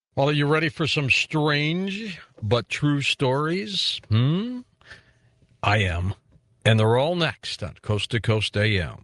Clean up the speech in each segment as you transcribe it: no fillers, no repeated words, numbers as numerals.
Well, are you ready for some strange but true stories? I am. And they're all next on Coast to Coast AM.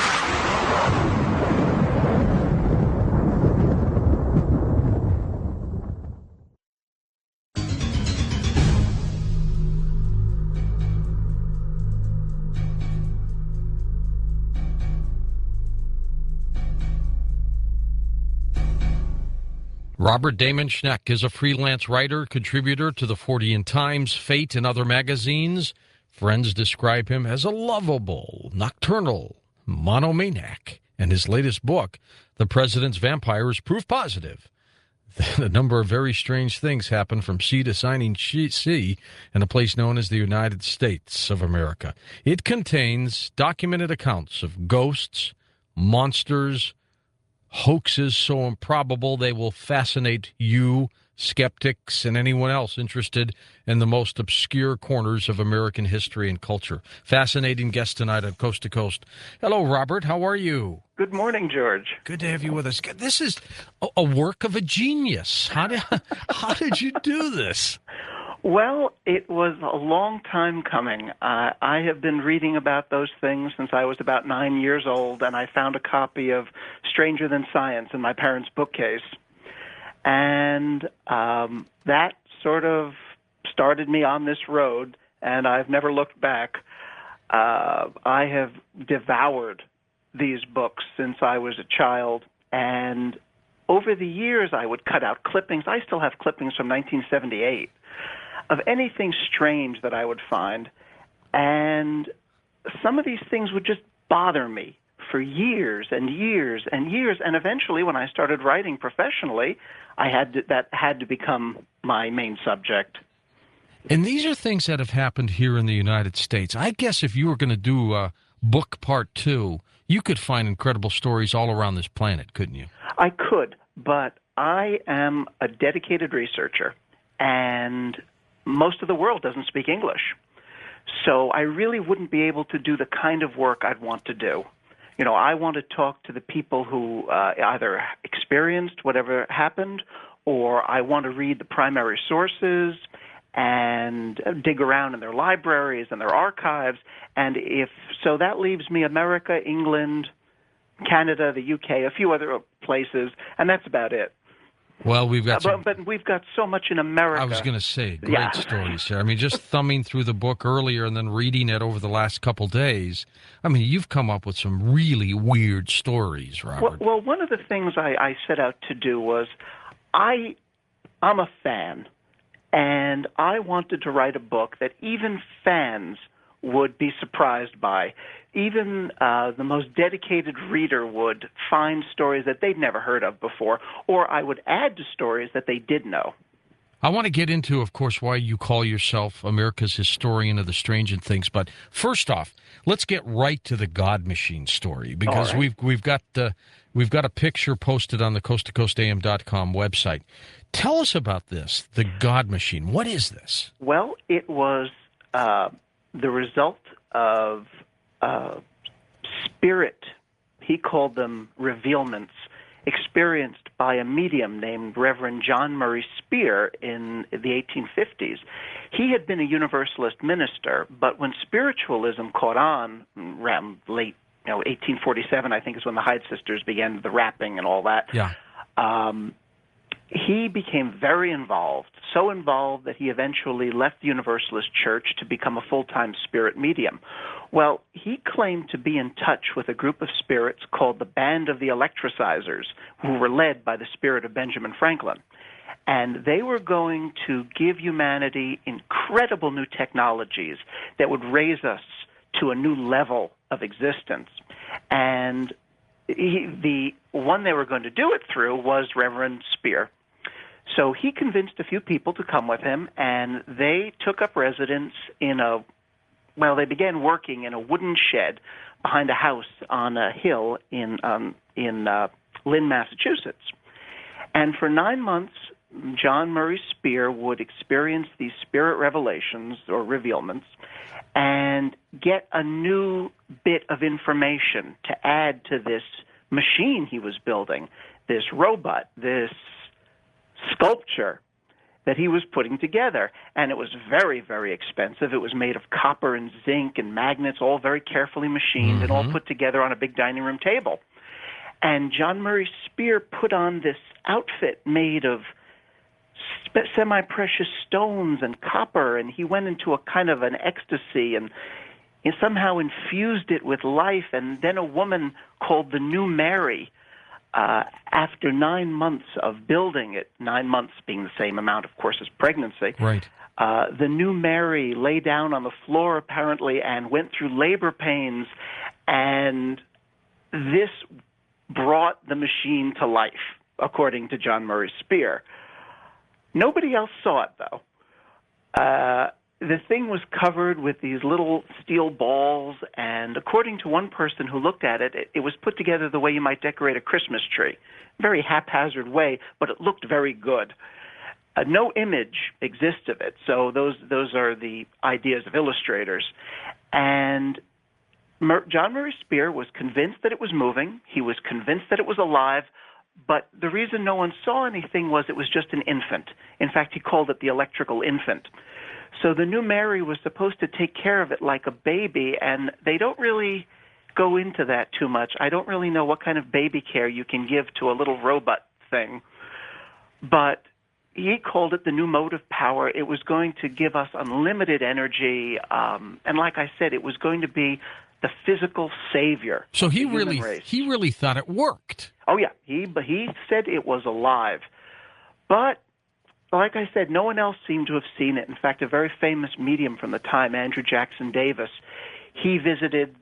Robert Damon Schneck is a freelance writer, contributor to the Fortean Times, Fate, and other magazines. Friends describe him as a lovable, nocturnal monomaniac. And his latest book, The President's Vampire, is proof positive that a number of very strange things happen from sea to shining sea in a place known as the United States of America. It contains documented accounts of ghosts, monsters, hoaxes so improbable they will fascinate you, skeptics, and anyone else interested in the most obscure corners of American history and culture. Fascinating guest tonight on Coast to Coast. Hello, Robert. How are you? Good morning, George. Good to have you with us. This is a work of a genius. How did you do this? Well, it was a long time coming. I have been reading about those things since I was about 9 years old, and I found a copy of Stranger Than Science in my parents' bookcase. And that sort of started me on this road, and I've never looked back. I have devoured these books since I was a child, and over the years I would cut out clippings. I still have clippings from 1978. Of anything strange that I would find, and some of these things would just bother me for years and years and years, and eventually when I started writing professionally, that had to become my main subject. And these are things that have happened here in the United States. I guess if you were going to do book part 2, you could find incredible stories all around this planet, couldn't you? I could, but I am a dedicated researcher, and most of the world doesn't speak English. So I really wouldn't be able to do the kind of work I'd want to do. You know, I want to talk to the people who either experienced whatever happened, or I want to read the primary sources and dig around in their libraries and their archives. And so that leaves me America, England, Canada, the UK, a few other places, and that's about it. Well, we've got but we've got so much in America. I was going to say, great stories here. I mean, just thumbing through the book earlier and then reading it over the last couple days, I mean, you've come up with some really weird stories, Robert. Well, one of the things I set out to do was I'm a fan, and I wanted to write a book that even fans would be surprised by. Even the most dedicated reader would find stories that they'd never heard of before, or I would add to stories that they did know. I want to get into, of course, why you call yourself America's historian of the strange and things. But first off, let's get right to the God Machine story, because right. we've got a picture posted on the coasttocoastam.com website. Tell us about this, the God Machine. What is this? Well, it was the result of spirit, he called them revealments, experienced by a medium named Reverend John Murray Spear in the 1850s. He had been a Universalist minister, but when spiritualism caught on around late, 1847, I think is when the Hyde Sisters began the rapping and all that. Yeah. He became very involved, so involved that he eventually left the Universalist Church to become a full-time spirit medium. Well, he claimed to be in touch with a group of spirits called the Band of the Electricizers, who were led by the spirit of Benjamin Franklin. And they were going to give humanity incredible new technologies that would raise us to a new level of existence. And the one they were going to do it through was Reverend Spear. So he convinced a few people to come with him, and they took up residence they began working in a wooden shed behind a house on a hill in Lynn, Massachusetts. And for 9 months, John Murray Spear would experience these spirit revelations or revealments and get a new bit of information to add to this machine he was building, this robot, this sculpture that he was putting together. And it was very, very expensive. It was made of copper and zinc and magnets, all very carefully machined and all put together on a big dining room table. And John Murray Spear put on this outfit made of semi-precious stones and copper, and he went into a kind of an ecstasy and he somehow infused it with life. And then a woman called the New Mary, after 9 months of building it, 9 months being the same amount, of course, as pregnancy, Right. The New Mary lay down on the floor, apparently, and went through labor pains, and this brought the machine to life, according to John Murray Spear. Nobody else saw it, though. The thing was covered with these little steel balls, and according to one person who looked at it, it was put together the way you might decorate a Christmas tree. Very haphazard way, but it looked very good. No image exists of it, so those are the ideas of illustrators. And John Murray Spear was convinced that it was moving. He was convinced that it was alive, but the reason no one saw anything was it was just an infant. In fact, he called it the electrical infant. So the New Mary was supposed to take care of it like a baby, and they don't really go into that too much. I don't really know what kind of baby care you can give to a little robot thing. But he called it the new motive power. It was going to give us unlimited energy, and like I said, it was going to be the physical savior. So he really thought it worked. Oh yeah, he said it was alive, but like I said, no one else seemed to have seen it. In fact, a very famous medium from the time, Andrew Jackson Davis, he visited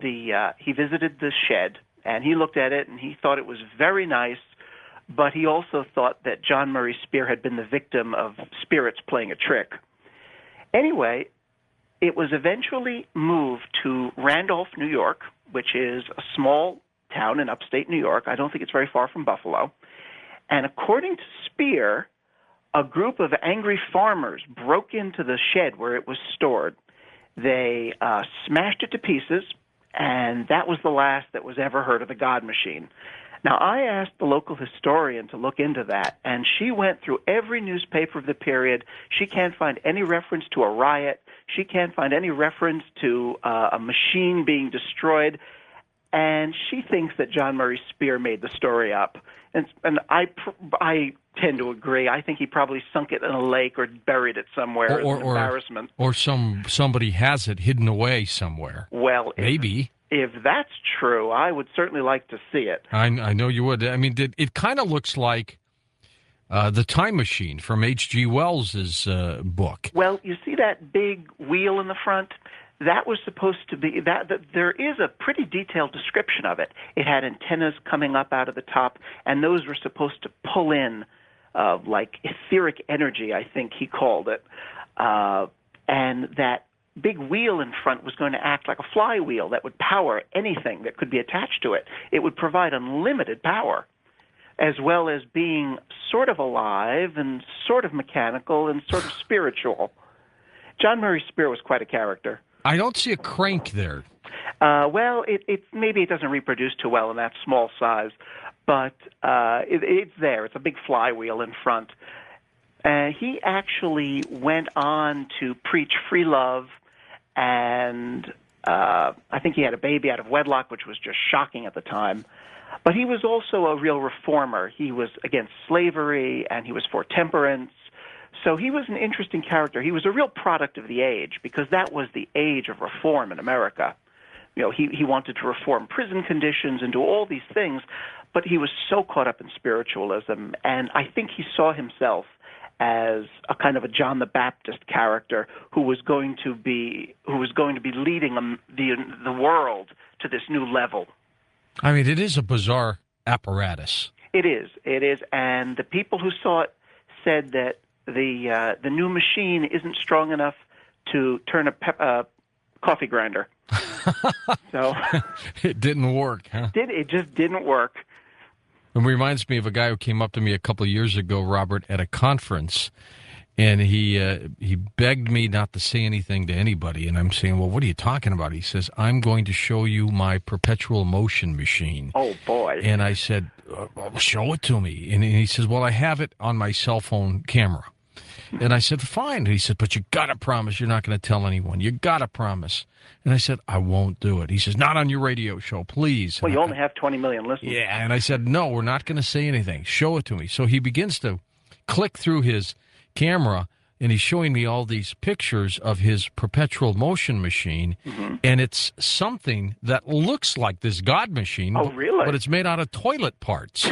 the shed and he looked at it and he thought it was very nice, but he also thought that John Murray Spear had been the victim of spirits playing a trick. Anyway, it was eventually moved to Randolph, New York, which is a small town in upstate New York. I don't think it's very far from Buffalo. And according to Spear, a group of angry farmers broke into the shed where it was stored. They smashed it to pieces, and that was the last that was ever heard of the God Machine. Now, I asked the local historian to look into that, and she went through every newspaper of the period. She can't find any reference to a riot. She can't find any reference to a machine being destroyed, and she thinks that John Murray Spear made the story up. And I tend to agree. I think he probably sunk it in a lake or buried it somewhere as an embarrassment. Or somebody has it hidden away somewhere. Well, maybe. If that's true, I would certainly like to see it. I know you would. I mean, it kind of looks like The Time Machine from H.G. Wells' book. Well, you see that big wheel in the front? That was supposed to be that there is a pretty detailed description of it. It had antennas coming up out of the top, and those were supposed to pull in like etheric energy, I think he called it. And that big wheel in front was going to act like a flywheel that would power anything that could be attached to it. It would provide unlimited power, as well as being sort of alive and sort of mechanical and sort of spiritual. John Murray Spear was quite a character. I don't see a crank there. Well, maybe it doesn't reproduce too well in that small size, but it's there. It's a big flywheel in front. He actually went on to preach free love, and I think he had a baby out of wedlock, which was just shocking at the time. But he was also a real reformer. He was against slavery, and he was for temperance. So he was an interesting character. He was a real product of the age, because that was the age of reform in America. You know, he wanted to reform prison conditions and do all these things, but he was so caught up in spiritualism, and I think he saw himself as a kind of a John the Baptist character who was going to be leading the world to this new level. I mean, it is a bizarre apparatus. It is, and the people who saw it said that the new machine isn't strong enough to turn a coffee grinder. So it didn't work, huh? It just didn't work. It reminds me of a guy who came up to me a couple of years ago, Robert, at a conference, and he begged me not to say anything to anybody. And I'm saying, well, what are you talking about? He says, I'm going to show you my perpetual motion machine. Oh, boy. And I said, show it to me. And he says, well, I have it on my cell phone camera. And I said, fine. He said, but you got to promise you're not going to tell anyone. You got to promise. And I said, I won't do it. He says, not on your radio show, please. Well, And you only have 20 million listeners. yeah, and I said, no, we're not going to say anything. Show it to me. So he begins to click through his camera, and he's showing me all these pictures of his perpetual motion machine, and it's something that looks like this God machine. Oh, really? But it's made out of toilet parts.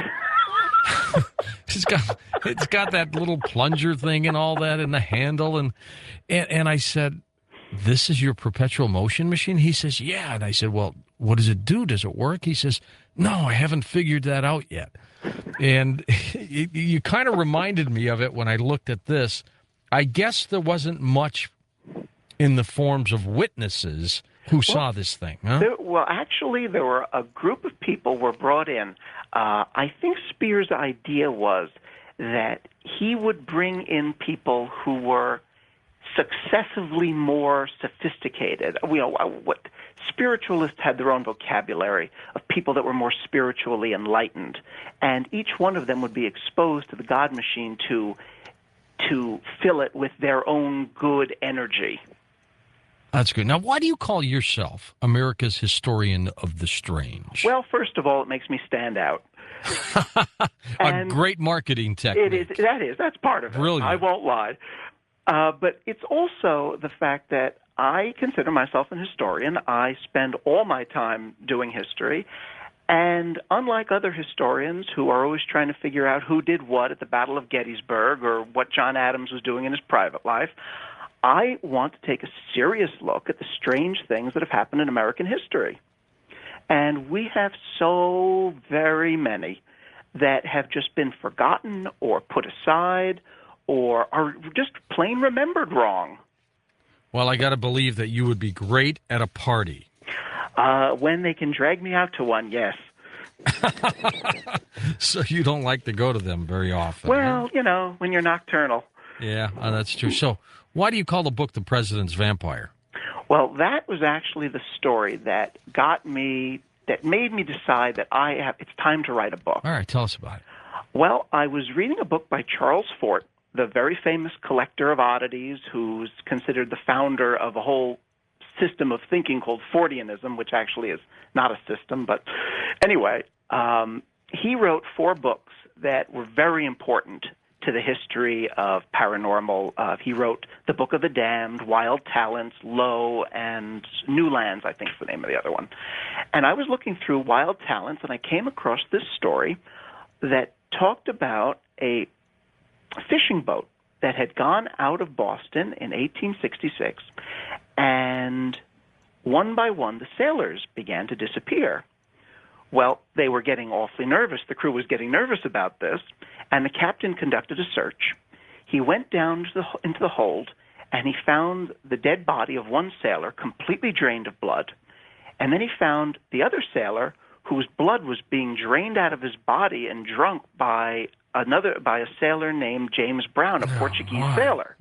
It's got that little plunger thing and all that in the handle, and I said, this is your perpetual motion machine? He says, yeah. And I said, well, what does it do? Does it work? He says, no, I haven't figured that out yet. And you kind of reminded me of it when I looked at this. I guess there wasn't much in the forms of witnesses who saw this thing, huh? Actually, there were a group of people were brought in. I think Speer's idea was that he would bring in people who were successively more sophisticated. What spiritualists had their own vocabulary of people that were more spiritually enlightened, and each one of them would be exposed to the God machine to fill it with their own good energy. That's good. Now, why do you call yourself America's historian of the strange? Well, first of all, it makes me stand out. A great marketing technique. That's part of it. Brilliant. I won't lie. But it's also the fact that I consider myself an historian. I spend all my time doing history. And unlike other historians who are always trying to figure out who did what at the Battle of Gettysburg or what John Adams was doing in his private life, I want to take a serious look at the strange things that have happened in American history. And we have so very many that have just been forgotten or put aside or are just plain remembered wrong. Well, I got to believe that you would be great at a party. When they can drag me out to one, yes. So you don't like to go to them very often. Well, huh? When you're nocturnal. Yeah, that's true. So why do you call the book The President's Vampire? Well, that was actually the story that made me decide that it's time to write a book. All right, tell us about it. Well, I was reading a book by Charles Fort, the very famous collector of oddities, who's considered the founder of a whole system of thinking called Fortianism, which actually is not a system. But anyway, he wrote 4 books that were very important to the history of paranormal. He wrote The Book of the Damned, Wild Talents, Lo, and New Lands, I think is the name of the other one. And I was looking through Wild Talents, and I came across this story that talked about a fishing boat that had gone out of Boston in 1866, and one by one the sailors began to disappear. Well, they were getting awfully nervous. The crew was getting nervous about this, and the captain conducted a search. He went down into the hold, and he found the dead body of one sailor completely drained of blood, and then he found the other sailor whose blood was being drained out of his body and drunk by a sailor named James Brown, a Portuguese sailor.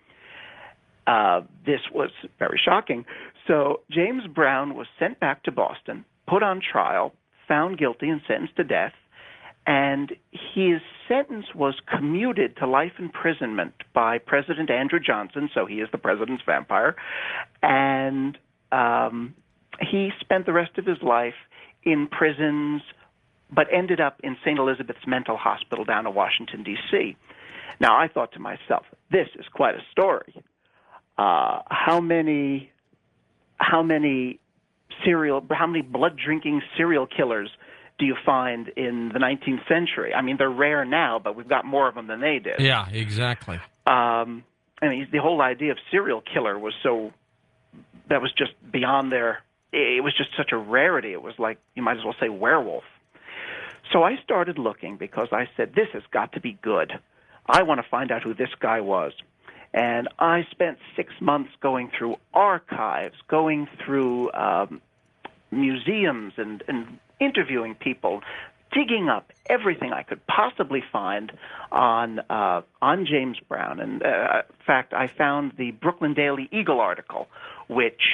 This was very shocking. So James Brown was sent back to Boston, put on trial, found guilty and sentenced to death, and his sentence was commuted to life imprisonment by President Andrew Johnson, so he is the president's vampire, and he spent the rest of his life in prisons, but ended up in St. Elizabeth's Mental Hospital down in Washington, D.C. Now, I thought to myself, this is quite a story. How many blood-drinking serial killers do you find in the 19th century? I mean, they're rare now, but we've got more of them than they did. Yeah, exactly. The whole idea of serial killer was that was just beyond it was just such a rarity. It was like, you might as well say werewolf. So I started looking because I said, this has got to be good. I want to find out who this guy was. And I spent 6 months going through archives, going through museums and interviewing people, digging up everything I could possibly find on James Brown. And in fact, I found the Brooklyn Daily Eagle article, which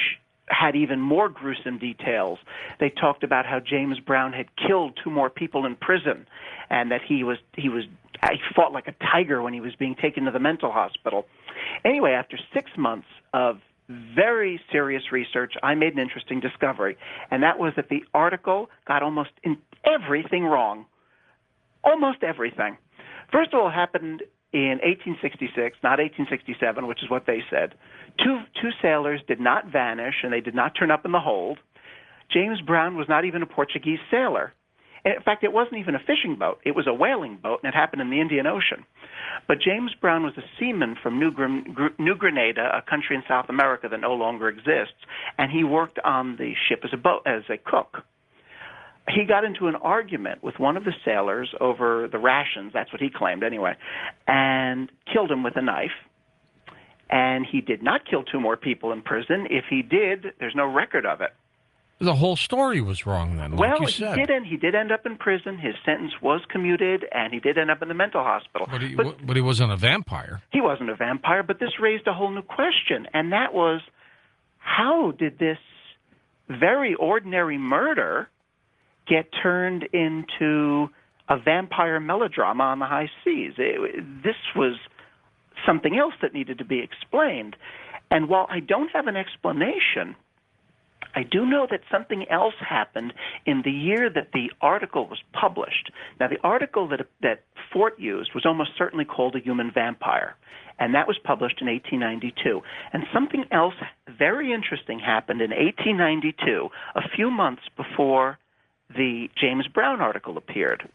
had even more gruesome details. They talked about how James Brown had killed 2 more people in prison, and that he fought like a tiger when he was being taken to the mental hospital. Anyway, after 6 months of very serious research, I made an interesting discovery, and that was that the article got almost everything wrong. Almost everything. First of all, it happened in 1866, not 1867, which is what they said. Two sailors did not vanish, and they did not turn up in the hold. James Brown was not even a Portuguese sailor. In fact, it wasn't even a fishing boat. It was a whaling boat, and it happened in the Indian Ocean. But James Brown was a seaman from New Grenada, a country in South America that no longer exists, and he worked on the ship as a cook. He got into an argument with one of the sailors over the rations, that's what he claimed anyway, and killed him with a knife. And he did not kill 2 more people in prison. If he did, there's no record of it. The whole story was wrong then, like you said. He did end up in prison. His sentence was commuted, and he did end up in the mental hospital. But he wasn't a vampire. He wasn't a vampire, but this raised a whole new question, and that was, how did this very ordinary murder get turned into a vampire melodrama on the high seas? This was something else that needed to be explained. And while I don't have an explanation, I do know that something else happened in the year that the article was published. Now, the article that Fort used was almost certainly called A Human Vampire, and that was published in 1892. And something else very interesting happened in 1892, a few months before the James Brown article appeared.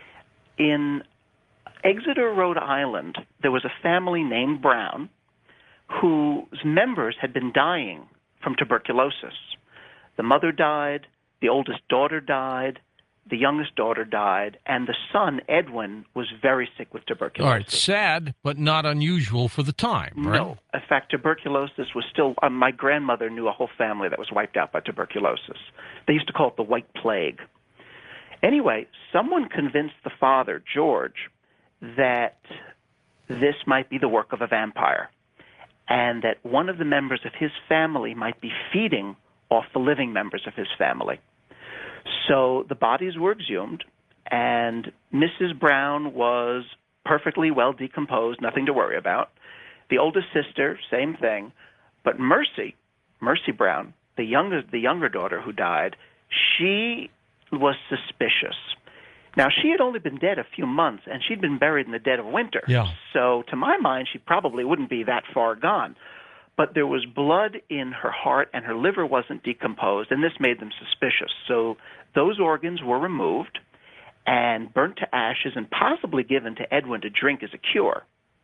In Exeter, Rhode Island, there was a family named Brown whose members had been dying from tuberculosis. The mother died, the oldest daughter died, the youngest daughter died, and the son, Edwin, was very sick with tuberculosis. All right, sad, but not unusual for the time, right? No. In fact, tuberculosis was still, my grandmother knew a whole family that was wiped out by tuberculosis. They used to call it the White Plague. Anyway, someone convinced the father, George, that this might be the work of a vampire, and that one of the members of his family might be feeding off the living members of his family. So the bodies were exhumed, and Mrs. Brown was perfectly well decomposed, nothing to worry about. The oldest sister, same thing. But Mercy Brown, the younger daughter who died, she was suspicious. Now, she had only been dead a few months, and she'd been buried in the dead of winter. Yeah. So to my mind, she probably wouldn't be that far gone. But there was blood in her heart, and her liver wasn't decomposed, and this made them suspicious. So those organs were removed and burnt to ashes and possibly given to Edwin to drink as a cure.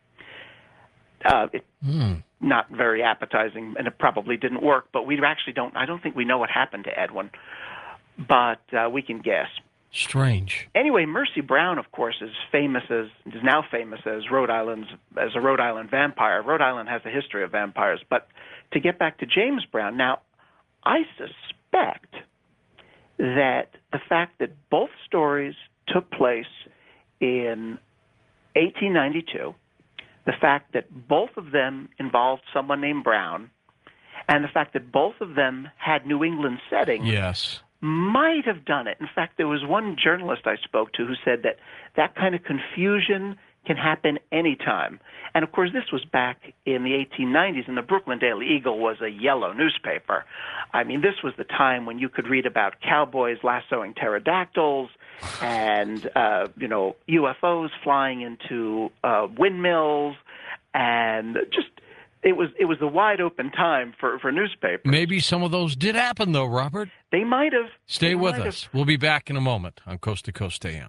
Not very appetizing, and it probably didn't work, but I don't think we know what happened to Edwin, but we can guess. Strange. Anyway, Mercy Brown, of course, is now famous as a Rhode Island vampire. Rhode Island has a history of vampires. But to get back to James Brown, now I suspect that the fact that both stories took place in 1892, the fact that both of them involved someone named Brown, and the fact that both of them had New England settings, yes, might have done it. In fact, there was one journalist I spoke to who said that kind of confusion can happen anytime. And, of course, this was back in the 1890s, and the Brooklyn Daily Eagle was a yellow newspaper. I mean, this was the time when you could read about cowboys lassoing pterodactyls and, UFOs flying into windmills, and just it was a wide open time for newspapers. Maybe some of those did happen, though, Robert. They might have. Stay with us. We'll be back in a moment on Coast to Coast AM.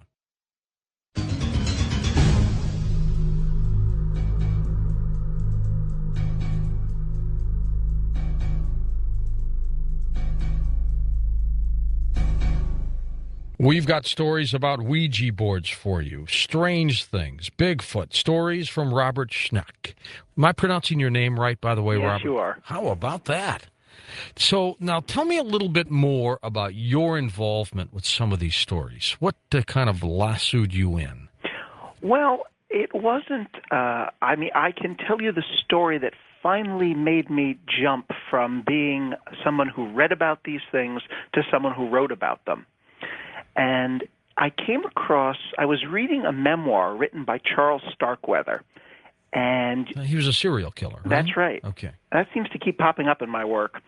We've got stories about Ouija boards for you, strange things, Bigfoot, stories from Robert Schneck. Am I pronouncing your name right, by the way, yes, Robert? Yes, you are. How about that? So now tell me a little bit more about your involvement with some of these stories. What kind of lassoed you in? Well, it wasn't. I mean, I can tell you the story that finally made me jump from being someone who read about these things to someone who wrote about them. And I was reading a memoir written by Charles Starkweather. And he was a serial killer, right? That's right. Okay. That seems to keep popping up in my work.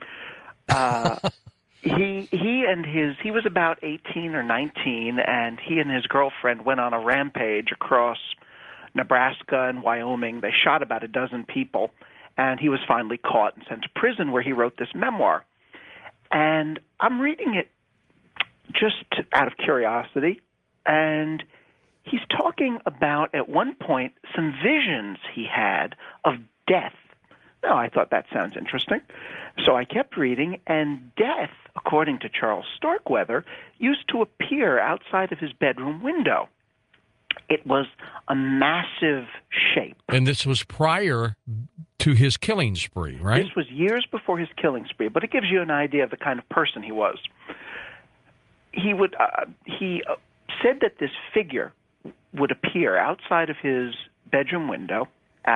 He was about 18 or 19, and he and his girlfriend went on a rampage across Nebraska and Wyoming. They shot about a dozen people, and he was finally caught and sent to prison, where he wrote this memoir. And I'm reading it just out of curiosity, and he's talking about, at one point, some visions he had of death. Now, I thought that sounds interesting. So I kept reading, and death, according to Charles Starkweather, used to appear outside of his bedroom window. It was a massive shape. And this was prior to his killing spree, right? This was years before his killing spree, but it gives you an idea of the kind of person he was. He said that this figure would appear outside of his bedroom window.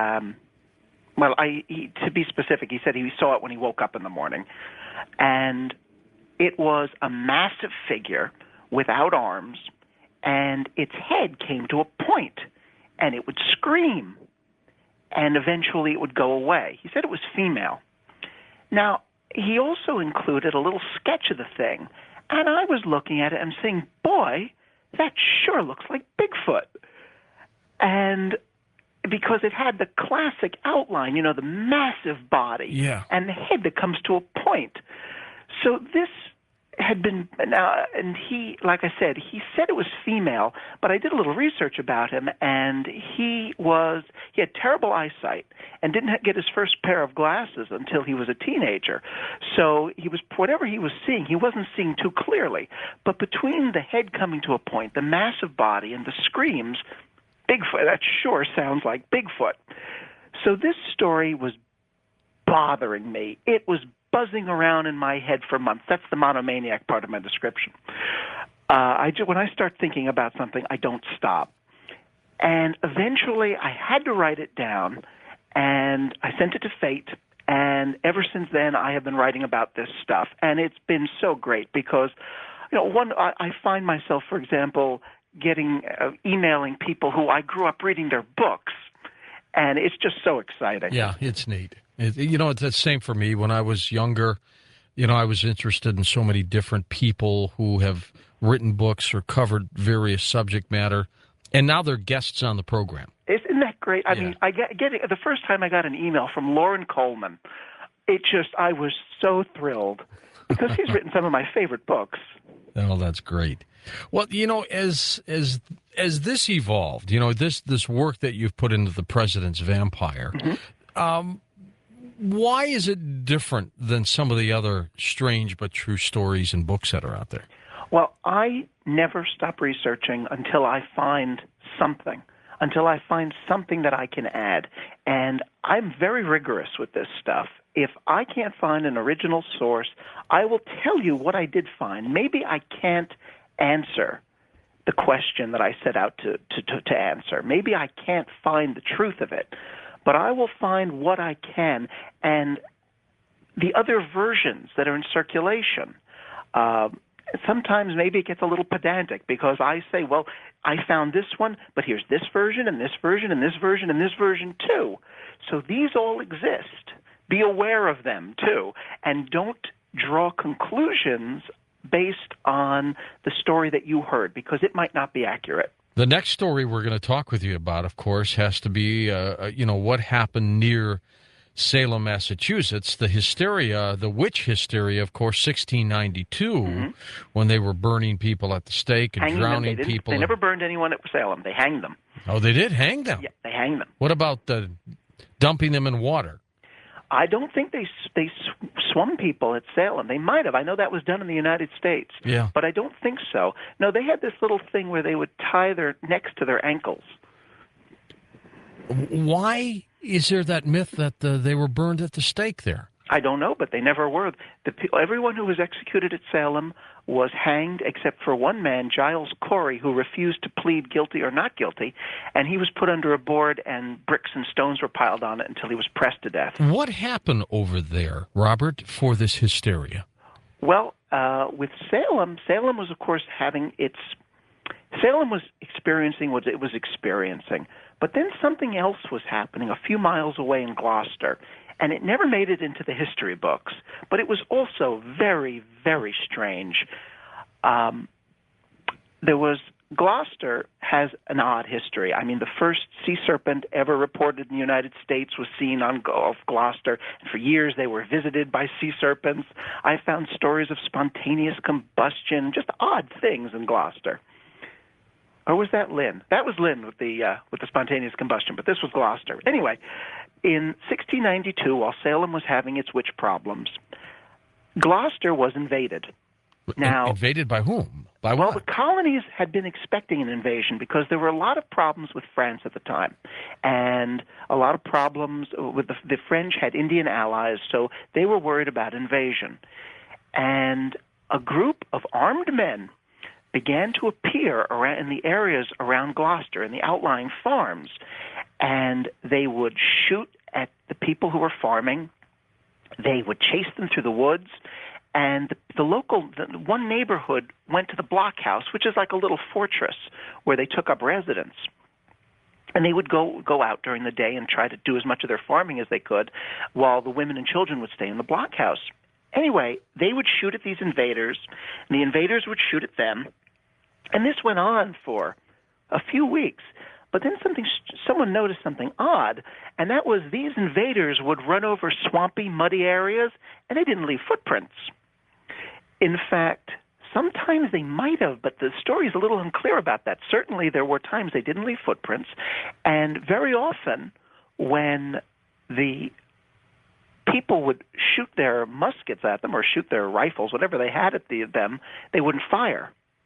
To be specific, he said he saw it when he woke up in the morning. And it was a massive figure without arms, and its head came to a point, and it would scream, and eventually it would go away. He said it was female. Now, he also included a little sketch of the thing, and I was looking at it and saying, boy, that sure looks like Bigfoot. And because it had the classic outline, the massive body, and the head that comes to a point. So this had been, and he, like I said, he said it was female, but I did a little research about him, and he had terrible eyesight and didn't get his first pair of glasses until he was a teenager. So whatever he was seeing, he wasn't seeing too clearly. But between the head coming to a point, the massive body, and the screams, Bigfoot, that sure sounds like Bigfoot. So this story was bothering me. It was buzzing around in my head for months. That's the monomaniac part of my description. When I start thinking about something, I don't stop. And eventually I had to write it down, and I sent it to Fate. And ever since then, I have been writing about this stuff. And it's been so great because, I find myself, for example, emailing people who I grew up reading their books, and it's just so exciting. Yeah, it's neat. It's the same for me. When I was younger, I was interested in so many different people who have written books or covered various subject matter, and now they're guests on the program. Isn't that great? I mean, the first time I got an email from Loren Coleman, I was so thrilled because he's written some of my favorite books. Oh, that's great. Well, as this evolved, this work that you've put into The President's Vampire, why is it different than some of the other strange but true stories and books that are out there? Well, I never stop researching until I find something that I can add. And I'm very rigorous with this stuff. If I can't find an original source, I will tell you what I did find. Maybe I can't answer the question that I set out to answer. Maybe I can't find the truth of it, but I will find what I can. And the other versions that are in circulation, sometimes maybe it gets a little pedantic because I say, well, I found this one, but here's this version and this version and this version and this version too. So these all exist. Be aware of them too, and don't draw conclusions based on the story that you heard, because it might not be accurate. The next story we're going to talk with you about, of course, has to be, what happened near Salem, Massachusetts, the witch hysteria, of course, 1692, when they were burning people at the stake and drowning people. They never burned anyone at Salem. They hanged them. Oh, they did hang them? Yeah, they hanged them. What about dumping them in water? I don't think they swum people at Salem. They might have. I know that was done in the United States. Yeah. But I don't think so. No, they had this little thing where they would tie their necks to their ankles. Why is there that myth that they were burned at the stake there? I don't know, but they never were. Everyone who was executed at Salem was hanged except for one man, Giles Corey, who refused to plead guilty or not guilty, and he was put under a board and bricks and stones were piled on it until he was pressed to death. What happened over there, Robert, for this hysteria? Well, with Salem was, of course, Salem was experiencing what it was experiencing, but then something else was happening a few miles away in Gloucester, and it never made it into the history books, but it was also very, very strange. Gloucester has an odd history. I mean, the first sea serpent ever reported in the United States was seen off Gloucester, and for years they were visited by sea serpents. I found stories of spontaneous combustion, just odd things in Gloucester. Or was that Lynn? That was Lynn with the spontaneous combustion, but this was Gloucester. Anyway, in 1692, while Salem was having its witch problems, Gloucester was invaded. Now, invaded by whom? By well, what? the colonies had been expecting an invasion because there were a lot of problems with France at the time, and a lot of problems with the French had Indian allies, so they were worried about invasion. And a group of armed men began to appear in the areas around Gloucester, in the outlying farms, and they would shoot at the people who were farming. They would chase them through the woods, and one neighborhood went to the blockhouse, which is like a little fortress where they took up residence. And they would go out during the day and try to do as much of their farming as they could, while the women and children would stay in the blockhouse. Anyway, they would shoot at these invaders, and the invaders would shoot at them. And this went on for a few weeks. But then someone noticed something odd, and that was these invaders would run over swampy, muddy areas, and they didn't leave footprints. In fact, sometimes they might have, but the story is a little unclear about that. Certainly there were times they didn't leave footprints, and very often when the people would shoot their muskets at them or shoot their rifles, whatever they had at them, they wouldn't fire.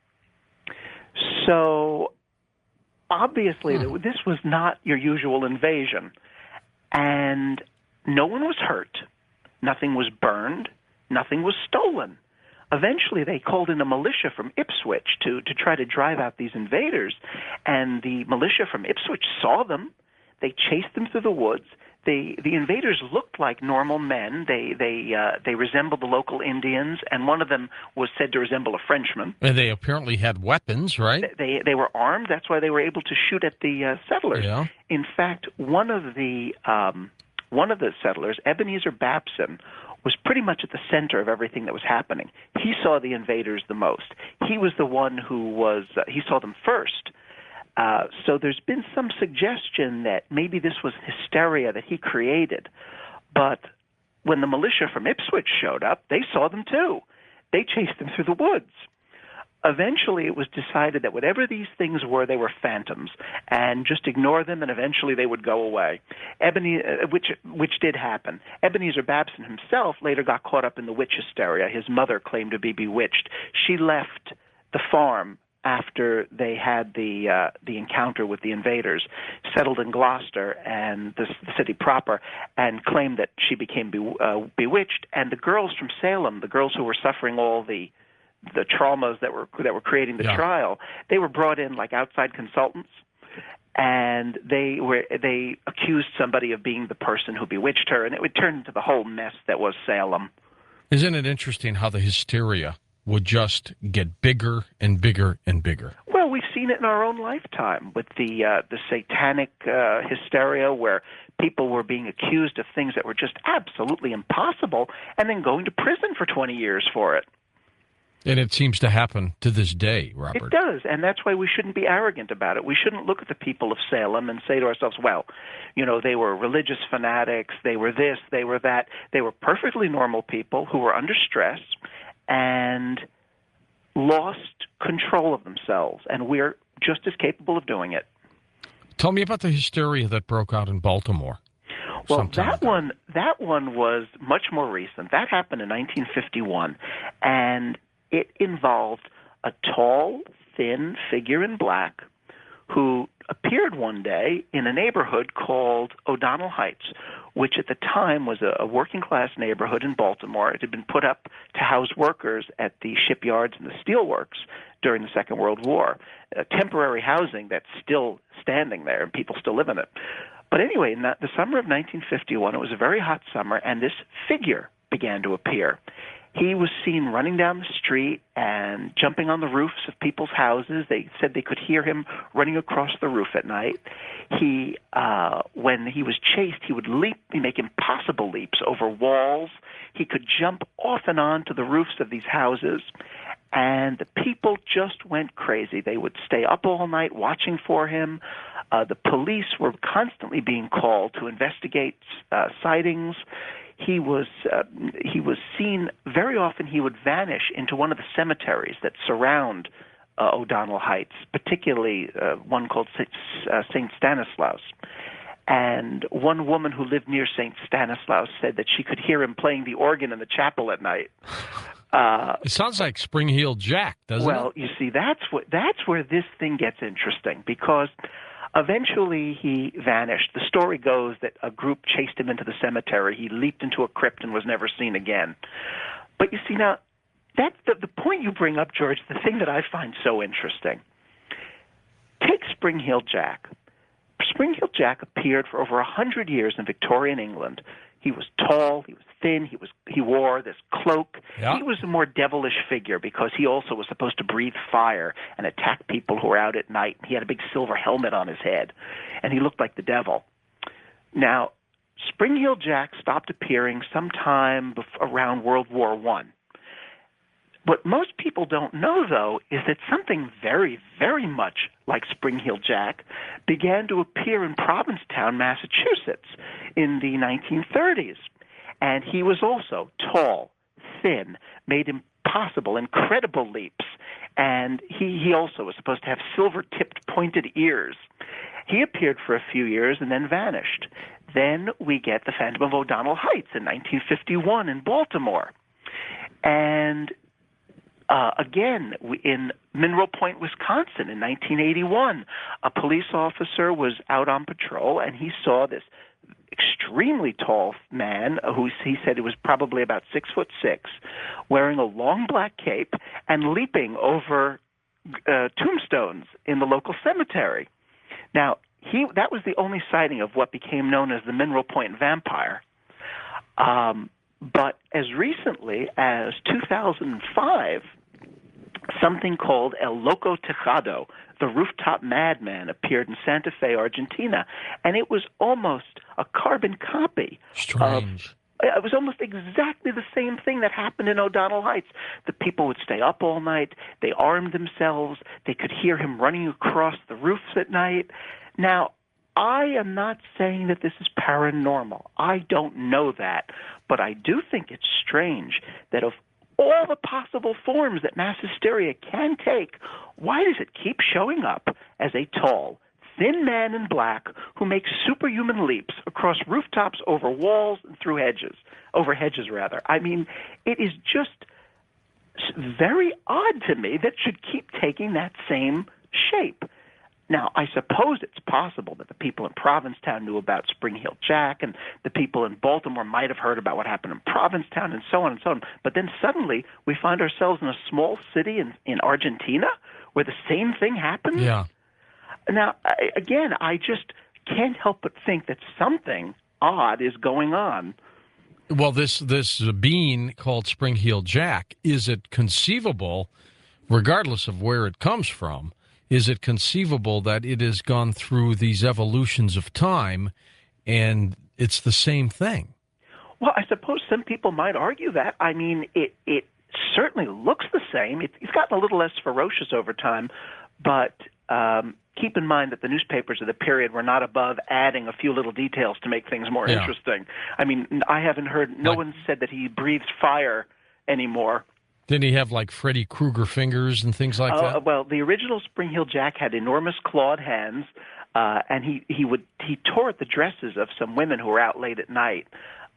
So obviously this was not your usual invasion, and no one was hurt. Nothing was burned. Nothing was stolen. Eventually, they called in a militia from Ipswich to try to drive out these invaders, and the militia from Ipswich saw them. They chased them through the woods. The invaders looked like normal men. They resembled the local Indians, and one of them was said to resemble a Frenchman. And they apparently had weapons, right? They were armed. That's why they were able to shoot at the settlers. Yeah. In fact, one of the settlers, Ebenezer Babson, was pretty much at the center of everything that was happening. He saw the invaders the most. He was the one who he saw them first. So there's been some suggestion that maybe this was hysteria that he created. But when the militia from Ipswich showed up, they saw them too. They chased them through the woods. Eventually, it was decided that whatever these things were, they were phantoms, and just ignore them, and eventually they would go away. Which did happen. Ebenezer Babson himself later got caught up in the witch hysteria. His mother claimed to be bewitched. She left the farm after they had the encounter with the invaders, settled in Gloucester and the city proper, and claimed that she became bewitched. And the girls from Salem, the girls who were suffering all the traumas that were creating the trial, they were brought in like outside consultants, and they accused somebody of being the person who bewitched her, and it would turn into the whole mess that was Salem. Isn't it interesting how the hysteria would just get bigger and bigger and bigger? Well, we've seen it in our own lifetime with the satanic hysteria, where people were being accused of things that were just absolutely impossible, and then going to prison for 20 years for it. And it seems to happen to this day, Robert. It does, and that's why we shouldn't be arrogant about it. We shouldn't look at the people of Salem and say to ourselves, well, they were religious fanatics, they were this, they were that. They were perfectly normal people who were under stress and lost control of themselves, and we're just as capable of doing it. Tell me about the hysteria that broke out in Baltimore. Well, that one was much more recent. That happened in 1951, and it involved a tall, thin figure in black who appeared one day in a neighborhood called O'Donnell Heights, which at the time was a working-class neighborhood in Baltimore. It had been put up to house workers at the shipyards and the steelworks during the Second World War. Temporary housing that's still standing there, and people still live in it. But anyway, in the summer of 1951, it was a very hot summer, and this figure began to appear. He was seen running down the street and jumping on the roofs of people's houses. They said they could hear him running across the roof at night. When he was chased, he would leap, he'd make impossible leaps over walls. He could jump off and on to the roofs of these houses. And the people just went crazy. They would stay up all night watching for him. The police were constantly being called to investigate sightings. He was seen very often. He would vanish into one of the cemeteries that surround O'Donnell Heights, particularly one called St. Stanislaus. And one woman who lived near St. Stanislaus said that she could hear him playing the organ in the chapel at night. It sounds like Spring-Heeled Jack, doesn't it? Well, you see, that's where this thing gets interesting, because eventually he vanished. The story goes that a group chased him into the cemetery. He leaped into a crypt and was never seen again. But you see, now, that's the point you bring up, George, the thing that I find so interesting. Take Spring-Heeled Jack. Spring-Heeled Jack appeared for over 100 years in Victorian England. He was tall, he was thin, he wore this cloak. Yeah. He was a more devilish figure because he also was supposed to breathe fire and attack people who were out at night. He had a big silver helmet on his head, and he looked like the devil. Now, Spring-Heeled Jack stopped appearing sometime around World War I. What most people don't know, though, is that something very, very much like Spring-Heeled Jack began to appear in Provincetown, Massachusetts in the 1930s. And he was also tall, thin, made impossible, incredible leaps. And he also was supposed to have silver-tipped pointed ears. He appeared for a few years and then vanished. Then we get the Phantom of O'Donnell Heights in 1951 in Baltimore. And again, in Mineral Point, Wisconsin in 1981, a police officer was out on patrol, and he saw this extremely tall man who he said it was probably about 6'6", wearing a long black cape and leaping over tombstones in the local cemetery. Now, that was the only sighting of what became known as the Mineral Point Vampire. But as recently as 2005, something called El Loco Tejado, the Rooftop Madman, appeared in Santa Fe, Argentina, and it was almost a carbon copy. Strange. It was almost exactly the same thing that happened in O'Donnell Heights. The people would stay up all night. They armed themselves. They could hear him running across the roofs at night. Now, I am not saying that this is paranormal. I don't know that. But I do think it's strange that of all the possible forms that mass hysteria can take, why does it keep showing up as a tall, thin man in black who makes superhuman leaps across rooftops, over walls, and through hedges, over hedges rather? I mean, it is just very odd to me that should keep taking that same shape. Now, I suppose it's possible that the people in Provincetown knew about Spring-Heeled Jack, and the people in Baltimore might have heard about what happened in Provincetown, and so on and so on. But then suddenly we find ourselves in a small city in Argentina where the same thing happened? Yeah. Now, I just can't help but think that something odd is going on. Well, this being called Spring-Heeled Jack, is it conceivable, regardless of where it comes from, is it conceivable that it has gone through these evolutions of time and it's the same thing? Well, I suppose some people might argue that. I mean, it certainly looks the same. It's gotten a little less ferocious over time, but keep in mind that the newspapers of the period were not above adding a few little details to make things more interesting. I mean, I haven't heard, no one said that he breathes fire anymore. Didn't he have like Freddy Krueger fingers and things like that? Well, the original Spring-Heeled Jack had enormous clawed hands, and he tore at the dresses of some women who were out late at night.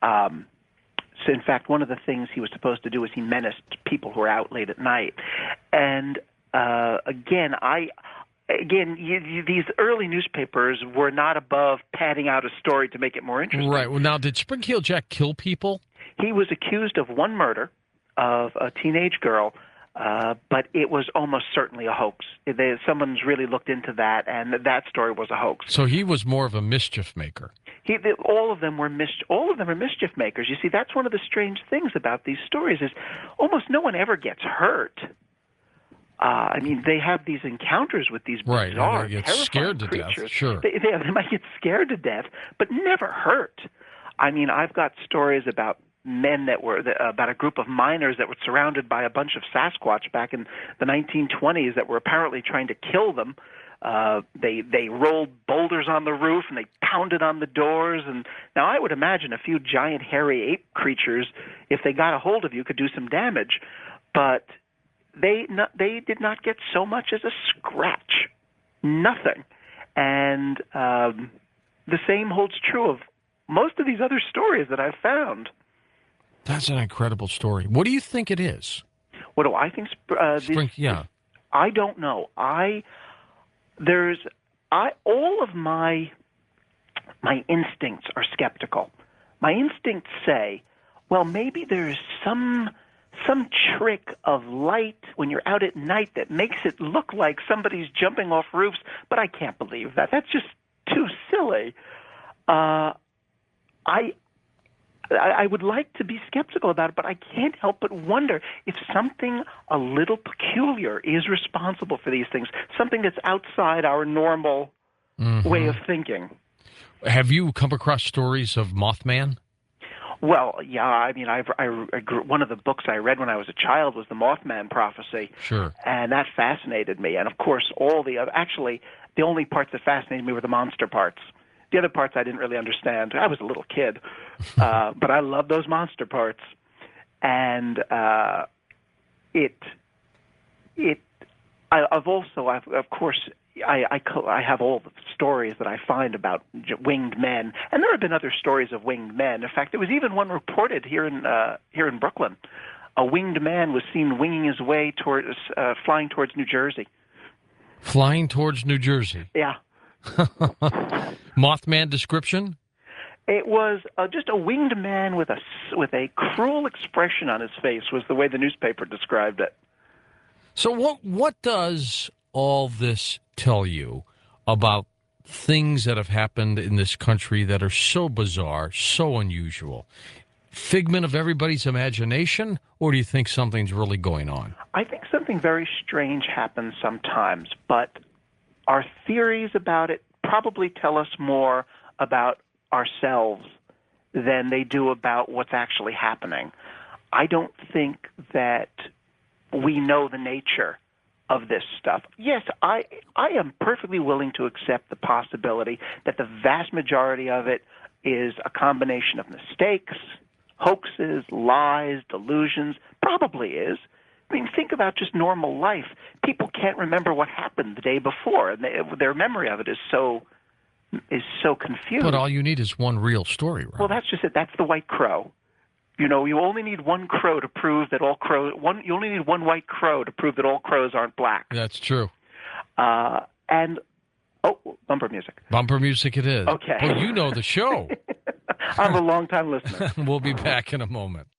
So, in fact, one of the things he was supposed to do was he menaced people who were out late at night. And again, again, these early newspapers were not above padding out a story to make it more interesting. Right. Well, now, did Spring-Heeled Jack kill people? He was accused of one murder of a teenage girl, but it was almost certainly a hoax. Someone's really looked into that, and that story was a hoax. So he was more of a mischief maker. All of them were mischief makers. You see, that's one of the strange things about these stories is almost no one ever gets hurt. I mean, they have these encounters with these bizarre, they get terrifying scared to creatures. death. Sure, they might get scared to death, but never hurt. I mean, I've got stories about men about a group of miners that were surrounded by a bunch of Sasquatch back in the 1920s that were apparently trying to kill them. They rolled boulders on the roof and they pounded on the doors. And now I would imagine a few giant hairy ape creatures, if they got a hold of you, could do some damage. But they did not get so much as a scratch, nothing. And the same holds true of most of these other stories that I've found. That's an incredible story. What do you think it is? What do I think? Yeah. I don't know. All of my instincts are skeptical. My instincts say, well, maybe there's some trick of light when you're out at night that makes it look like somebody's jumping off roofs, but I can't believe that. That's just too silly. I would like to be skeptical about it, but I can't help but wonder if something a little peculiar is responsible for these things, something that's outside our normal way of thinking. Have you come across stories of Mothman? Well, yeah. I mean, I grew, one of the books I read when I was a child was the Mothman Prophecy. Sure. And that fascinated me. And, of course, the only parts that fascinated me were the monster parts. The other parts I didn't really understand. I was a little kid, but I loved those monster parts. And I have all the stories that I find about winged men, and there have been other stories of winged men. In fact, there was even one reported here in Brooklyn. A winged man was seen winging his way flying towards New Jersey. Flying towards New Jersey. Yeah. Mothman description? It was just a winged man with a cruel expression on his face was the way the newspaper described it. So what does all this tell you about things that have happened in this country that are so bizarre, so unusual? Figment of everybody's imagination, or do you think something's really going on? I think something very strange happens sometimes, but our theories about it probably tell us more about ourselves than they do about what's actually happening. I don't think that we know the nature of this stuff. Yes, I am perfectly willing to accept the possibility that the vast majority of it is a combination of mistakes, hoaxes, lies, delusions. Probably is. I mean, think about just normal life. People can't remember what happened the day before, and their memory of it is so confused. But all you need is one real story, right? Well, that's just it. That's the white crow. You know, you only need one crow to prove that all crows. You only need one white crow to prove that all crows aren't black. That's true. And bumper music. Bumper music it is. Okay. Well, you know the show. I'm a long-time listener. We'll be back in a moment.